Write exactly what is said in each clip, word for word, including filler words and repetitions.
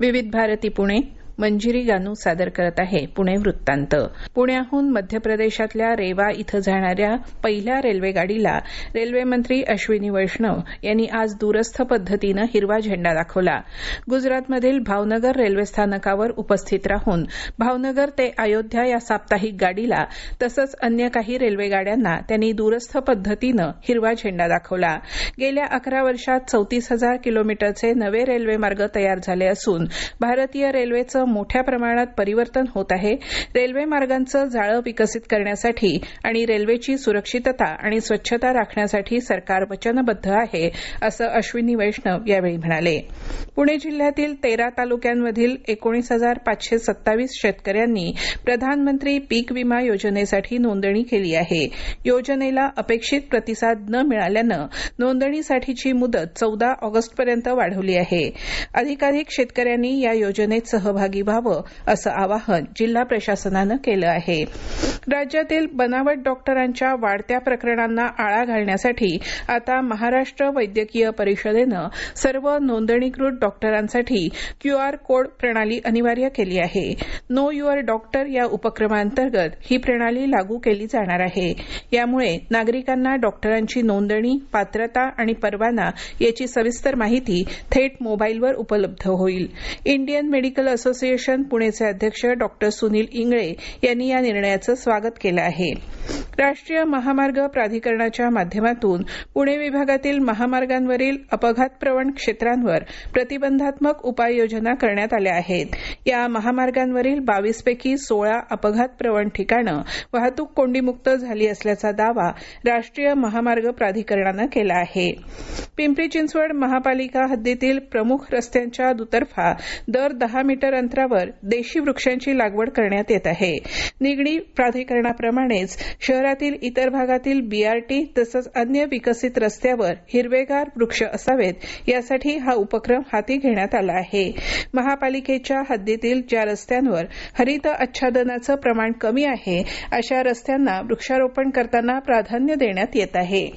विविध भारती पुणे मंजिरी गानू सादर करत आहे पुणे वृत्तांत. पुण्याहून मध्य प्रदेशातल्या रेवा इथं जाणाऱ्या पहिल्या रेल्वे गाडीला रेल्वे मंत्री अश्विनी वैष्णव यांनी आज दूरस्थ पद्धतीनं हिरवा झेंडा दाखवला. गुजरातमधील भावनगर रेल्वे स्थानकावर उपस्थित राहून भावनगर ते अयोध्या या साप्ताहिक गाडीला तसंच अन्य काही रेल्वे गाड्यांना त्यांनी दूरस्थ पद्धतीनं हिरवा झेंडा दाखवला. गेल्या अकरा वर्षात चौतीस हजार किलोमीटरचे नवे रेल्वे मार्ग तयार झाले असून भारतीय रेल्वेचं मोठ्या प्रमाणात परिवर्तन होत आहे. रेल्वे मार्गांचं जाळं विकसित करण्यासाठी आणि रेल्वेची सुरक्षितता आणि स्वच्छता राखण्यासाठी सरकार वचनबद्ध आहे असं अश्विनी वैष्णव यावेळी म्हणाले. पुणे जिल्ह्यातील तेरा तालुक्यांमधील एकोणीस हजार पाचशे सत्तावीस शेतकऱ्यांनी प्रधानमंत्री पीक विमा योजनेसाठी नोंदणी केली आहे. योजनेला अपेक्षित प्रतिसाद न मिळाल्यानं नोंदणीसाठीची मुदत चौदा ऑगस्टपर्यंत वाढवली आहे. अधिकाधिक शेतकऱ्यांनी या योजनेत सहभागी व्हावं असं आवाहन जिल्हा प्रशासनानं केलं आहे. राज्यातील बनावट डॉक्टरांच्या वाढत्या प्रकरणांना आळा घालण्यासाठी आता महाराष्ट्र वैद्यकीय परिषदेनं सर्व नोंदणीकृत डॉक्टरांसाठी क्यूआर कोड प्रणाली अनिवार्य केली आहे. नो युअर डॉक्टर या उपक्रमांतर्गत ही प्रणाली लागू केली जाणार आहे. यामुळे नागरिकांना डॉक्टरांची नोंदणी, पात्रता आणि परवाना याची सविस्तर माहिती थेट मोबाईलवर उपलब्ध होईल. इंडियन मेडिकल असोसिएशन पुणेचे अध्यक्ष डॉक्टर सुनील इंगळे यांनी या निर्णयाचं स्वागत केलं आहे. राष्ट्रीय महामार्ग प्राधिकरणाच्या माध्यमातून पुणे विभागातील महामार्गांवरील अपघातप्रवण क्षेत्रांवर प्रतिबंधात्मक उपाययोजना करण्यात आल्या आहेत. या महामार्गांवरील बावीस पैकी सोळा अपघातप्रवण ठिकाणं वाहतूक कोंडीमुक्त झाली असल्याचा दावा राष्ट्रीय महामार्ग प्राधिकरणानं केला आहे. पिंपरी चिंचवड महापालिका हद्दीतील प्रमुख रस्त्यांच्या दुतर्फा दर दहा मीटर अंतरावर देशी वृक्षांची लागवड करण्यात येत आहे. निगडी प्राधिकरणाप्रमाणेच शहरातील इतर भागातील बीआरटी तसंच अन्य विकसित रस्त्यावर हिरवेगार वृक्ष असावेत यासाठी हा उपक्रम हाती घेण्यात आला आहे. महापालिकेच्या हद्दीतील ज्या रस्त्यांवर हरित आच्छादनाचं प्रमाण कमी आहे अशा रस्त्यांना वृक्षारोपण करताना प्राधान्य देण्यात येत आहे.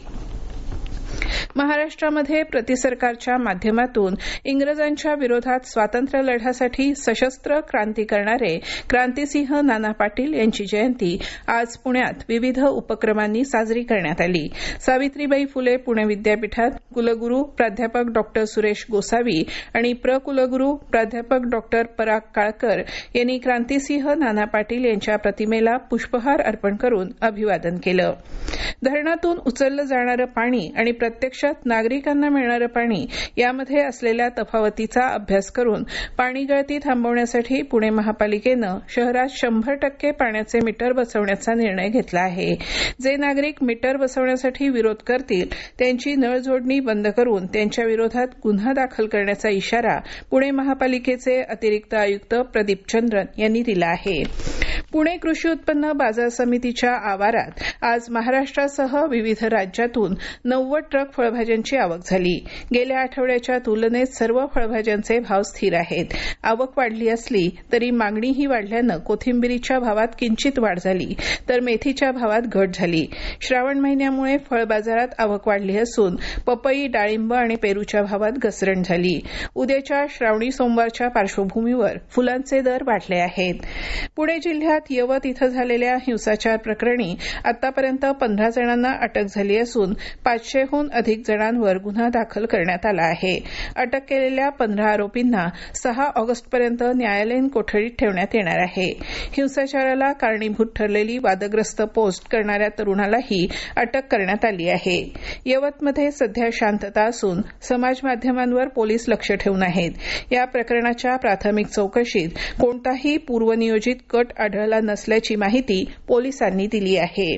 महाराष्ट्रामध्ये प्रतिसरकारच्या माध्यमातून इंग्रजांच्या विरोधात स्वातंत्र्य लढ्यासाठी सशस्त्र क्रांती करणारे क्रांतिसिंह नाना पाटील यांची जयंती आज पुण्यात विविध उपक्रमांनी साजरी करण्यात आली. सावित्रीबाई फुले पुणे विद्यापीठात कुलगुरू प्राध्यापक डॉक्टर सुरेश गोसावी आणि प्र कुलगुरू प्राध्यापक डॉक्टर पराग काळकर यांनी क्रांतिसिंह नाना पाटील यांच्या प्रतिमेला पुष्पहार अर्पण करून अभिवादन केलं. धरणातून उचललं जाणारं पाणी आणि प्रत्यक्षात नागरिकांना मिळणारं पाणी यामध्ये असलेल्या तफावतीचा अभ्यास करून पाणी गळती थांबवण्यासाठी पुणे महापालिकेनं शहरात शंभर टक्के पाण्याचे मीटर बसवण्याचा निर्णय घेतला आहे. जे नागरिक मीटर बसवण्यासाठी विरोध करतील त्यांची नळ जोडणी बंद करून त्यांच्या विरोधात गुन्हा दाखल करण्याचा इशारा पुणे महापालिकेचे अतिरिक्त आयुक्त प्रदीप चंद्रन यांनी दिला आहे. पुणे कृषी उत्पन्न बाजार समितीच्या आवारात आज महाराष्ट्रासह विविध राज्यातून नव्वद ट्रक फळभाज्यांची आवक झाली. गेल्या आठवड्याच्या तुलनेत सर्व फळभाज्यांचे भाव स्थिर आहेत. आवक वाढली असली तरी मागणीही वाढल्यानं कोथिंबिरीच्या भावात किंचित वाढ झाली तर मेथीच्या भावात घट झाली. श्रावण महिन्यामुळे फळ बाजारात आवक वाढली असून पपई, डाळिंब आणि पेरूच्या भावात घसरण झाली. उद्याच्या श्रावणी सोमवारच्या पार्श्वभूमीवर फुलांचे दर वाढले आहेत. पुणे जिल्ह्यात यवत इथं झालेल्या हिंसाचार प्रकरणी आतापर्यंत पंधरा जणांना अटक झाली असून पाचशेहून अधिक जणांवर गुन्हा दाखल करण्यात आला आहे. अटक केलेल्या पंधरा आरोपींना सहा ऑगस्टपर्यंत न्यायालयीन कोठडीत ठेवण्यात येणार आहे. हिंसाचाराला कारणीभूत ठरलेली वादग्रस्त पोस्ट करणाऱ्या तरुणालाही अटक करण्यात आली आहे. यवतमध्ये सध्या शांतता असून समाज माध्यमांवर पोलीस लक्ष ठेवून आहेत. या प्रकरणाच्या प्राथमिक चौकशीत कोणताही पूर्वनियोजित कट आढळला नसल्याची माहिती पोलिसांनी दिली आहे.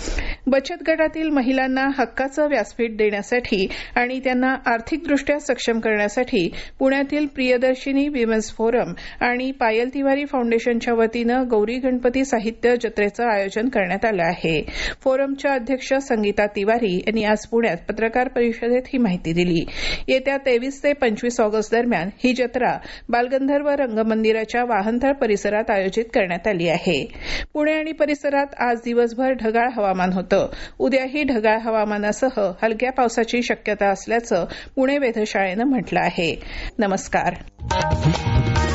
बचत गटातील महिलांना हक्काचं व्यासपीठ देण्यासाठी आणि त्यांना आर्थिकदृष्ट्या सक्षम करण्यासाठी पुण्यातील प्रियदर्शिनी विमेन्स फोरम आणि पायल तिवारी फाउंडेशनच्या वतीनं गौरी गणपती साहित्य जत्रेचं आयोजन करण्यात आलं आहे. फोरमच्या अध्यक्ष संगीता तिवारी यांनी आज पुण्यात पत्रकार परिषदेत ही माहिती दिली. येत्या तेवीस ते पंचवीस ऑगस्ट दरम्यान ही जत्रा बालगंधर्व रंगमंदिराच्या वाहनतळ परिसरात आयोजित करण्यात आली आहे. पुणे आणि परिसरात आज दिवसभर ढगाळ हवामान होतं. उद्याही ढगाळ हवामानासह हलक्या पावसाची शक्यता असल्याचं पुणे वेधशाळेनं म्हटलं आहे. नमस्कार.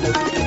आहे.